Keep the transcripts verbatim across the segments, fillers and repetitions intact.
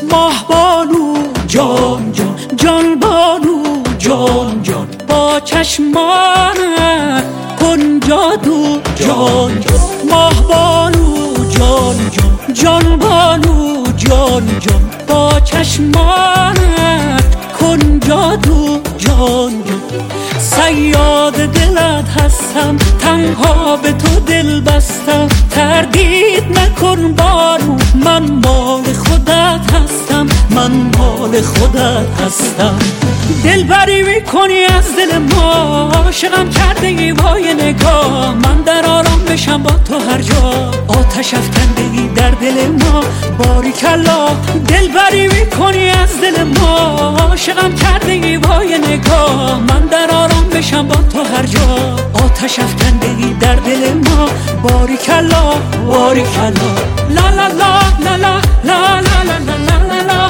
ماه بانو جان جان جان بانو جان جان با چشمانت کن جادو جان جان ماه بانو جان جان جان بانو جان جان با چشمانت کن جادو جان جان صیاد دلت هستم تنها به تو دل بستم تردید نکن بانو من مال خودت هستم من مال خودت هستم دلبری میکنی از دل ما عاشقم کرده ای وای نگاه من در آرام بشم با تو هر جا آتش افکنده ای در دل ما باریکلا دلبری میکنی از دل ما عاشقم کرده ای وای نگاه من در آرام بشم با تو هر جا آتش افکنده ای در دل ما باریکلا باریکلا لا لا لا لا لا لا لا لا لا لا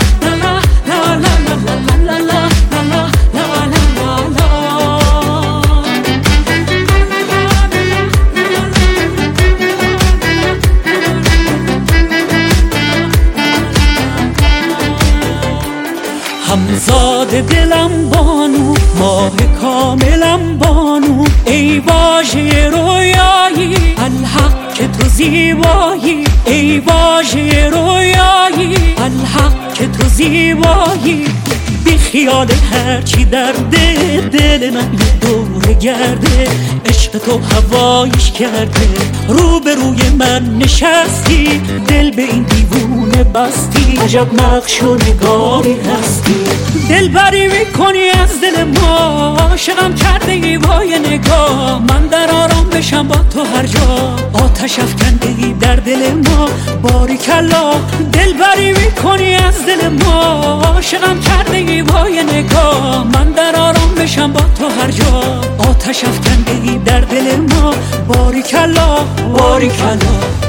همزاد دلم بانو ماه کاملم بانو ای واژه رویایی الحق که تو زیبایی ای واژه رویایی الحق که تو زیبایی بی خیال هرچی در دل دل من یه دور گرده عشق تو هوایش کرده رو به روی من نشستی دل به این دیوونه بستی عجب نقش و نگاری هستی دلبری میکنی از دل ما عاشقم کرده ای وای نگاه من در آرام بشم با تو هر جا آتش افکنده ای در دل ما باریکلا دلبری میکنی از دل ما عاشقم کرده ای وای نگاه من در آرام بشم با تو هر جا آتش افکنده ای در دل ما باریکلا باریکلا